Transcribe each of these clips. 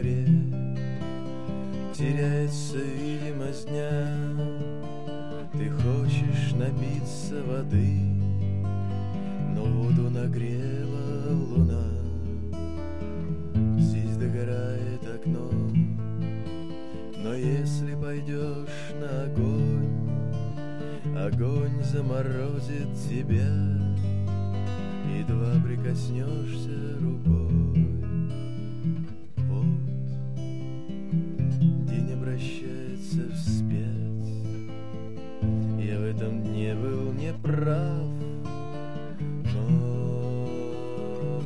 дворе теряется видимость дня. Ты хочешь напиться воды, но воду нагрела луна. Здесь догорает окно, но если пойдешь на огонь, огонь заморозит тебя, едва прикоснешься рукой. Вот день обращается вспять. Я в этом дне был неправ, но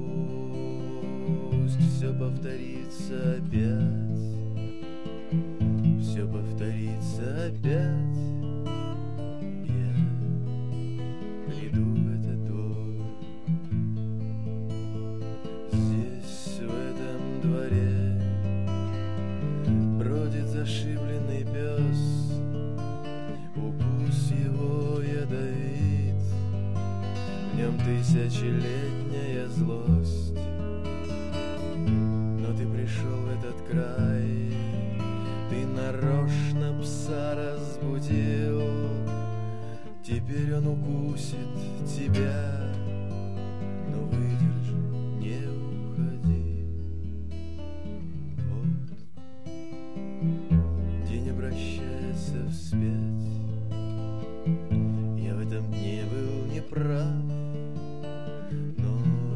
пусть все повторится опять, все повторится опять. Зашибленный пес, укус его ядовит, в нем тысячелетняя злость. Но ты пришел в этот край, ты нарочно пса разбудил, теперь он укусит тебя, но выдержи, не уходи. Обращается вспять. Я в этом дне был неправ, но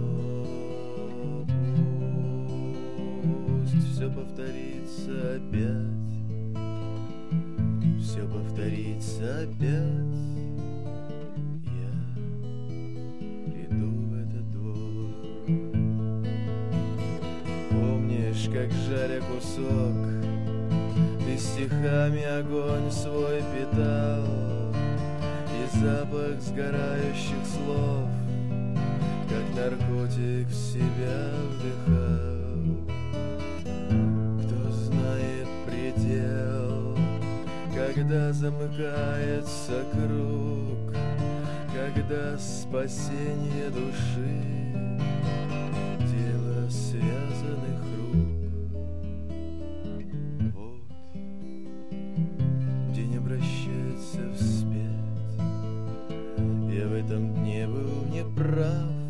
пусть все повторится опять, все повторится опять. Я приду в этот двор. Помнишь, как жаря кусок, ты стихами огонь свой питал, и запах сгорающих слов, как наркотик, в себя вдыхал. Кто знает предел, когда замыкается круг, когда спасение души — дело связанных рук. Обращается вспять. Я в этом дне был неправ,